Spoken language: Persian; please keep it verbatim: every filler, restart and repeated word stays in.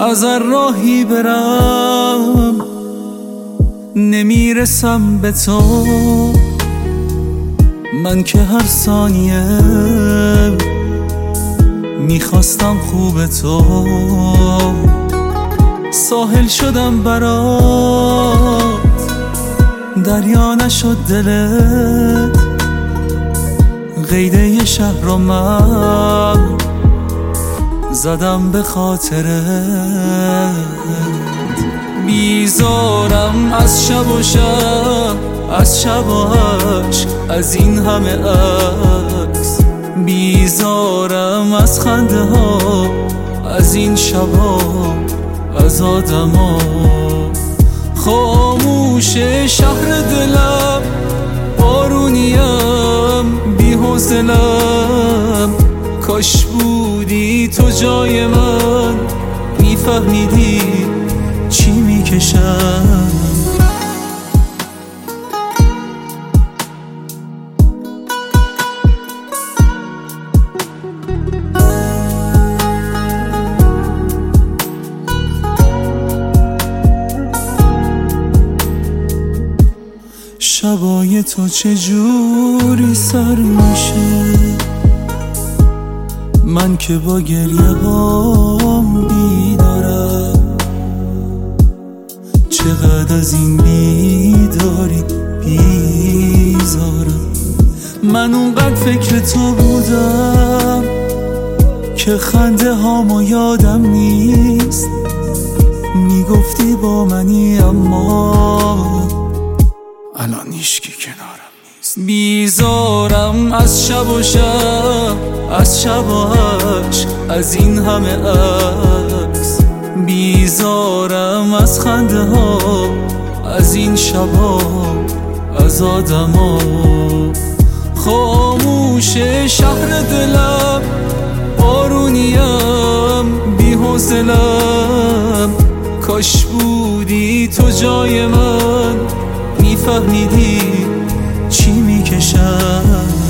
از هر راهی برم نمیرسم به تو. من که هر ثانیه میخواستم خوب تو. ساحل شدم برات دریا نشد دلت. قیده ی شهر رو من زدم به خاطرت. بیزارم از شب و شب، از شب و عشق، از این همه عکس. بیزارم از خنده ها، از این شبا، از آدما. خاموش شهر دلم، بارونیم، بی حوصله‌ام. کاش بودی تو جای من، میفهمیدی چی میکشم. شبای تو چجوری سر میشه، من که با گریه هام بیدارم. چقدر از این بیداری بیزارم. من اونقدر فکر تو بودم که خنده هامو یادم نیست. میگفتی با منی اما الان هیچکی کنارم نیست. بیزارم از شب و شب، از شب و عشق، از این همه عکس. بیزارم از خنده ها، از این شبا، از آدما. خاموش شهر دلم، بارونیم، بی حوصله‌ام. کاش بودی تو جای من، میفهمیدی چی میکشم.